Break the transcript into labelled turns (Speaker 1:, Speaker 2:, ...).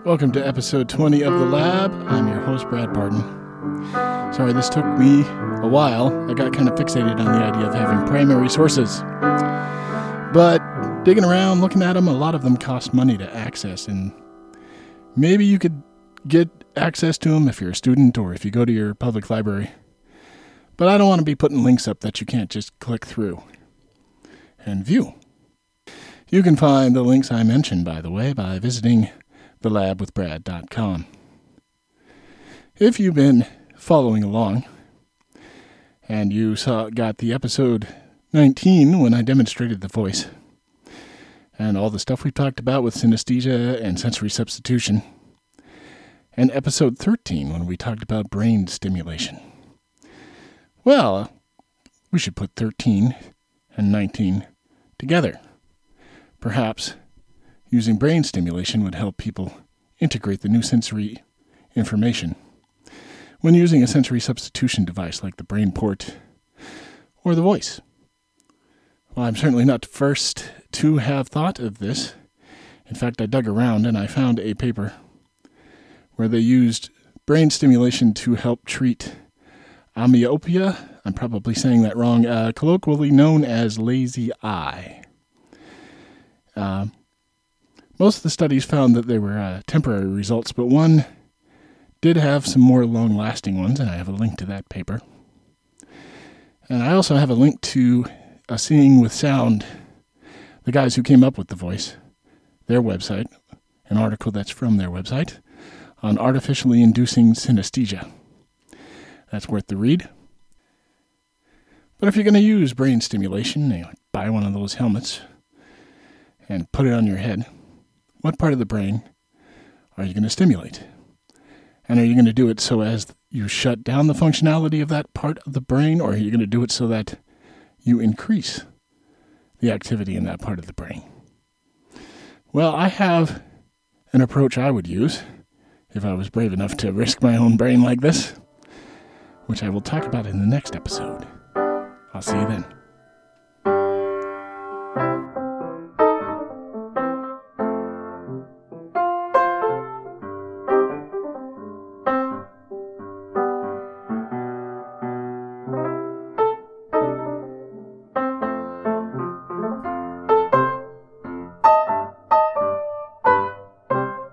Speaker 1: Welcome to episode 20 of The Lab. I'm your host, Brad Barton. Sorry, this took me a while. I got kind of fixated on the idea of having primary sources. But digging around, looking at them, a lot of them cost money to access, and maybe you could get access to them if you're a student or if you go to your public library. But I don't want to be putting links up that you can't just click through and view. You can find the links I mentioned, by the way, by visiting thelabwithbrad.com. If you've been following along and you got the episode 19 when I demonstrated the voice and all the stuff we talked about with synesthesia and sensory substitution, and episode 13 when we talked about brain stimulation, well, we should put 13 and 19 together. Perhaps using brain stimulation would help people integrate the new sensory information when using a sensory substitution device like the BrainPort or the voice. Well, I'm certainly not the first to have thought of this. In fact, I dug around and I found a paper where they used brain stimulation to help treat amyopia. I'm probably saying that wrong. Colloquially known as lazy eye. Most of the studies found that they were temporary results, but one did have some more long-lasting ones, and I have a link to that paper. And I also have a link to Seeing with Sound, the guys who came up with the voice, their website, an article that's from their website, on artificially inducing synesthesia. That's worth the read. But if you're going to use brain stimulation, buy one of those helmets and put it on your head. What part of the brain are you going to stimulate? And are you going to do it so as you shut down the functionality of that part of the brain, or are you going to do it so that you increase the activity in that part of the brain? Well, I have an approach I would use if I was brave enough to risk my own brain like this, which I will talk about in the next episode. I'll see you then.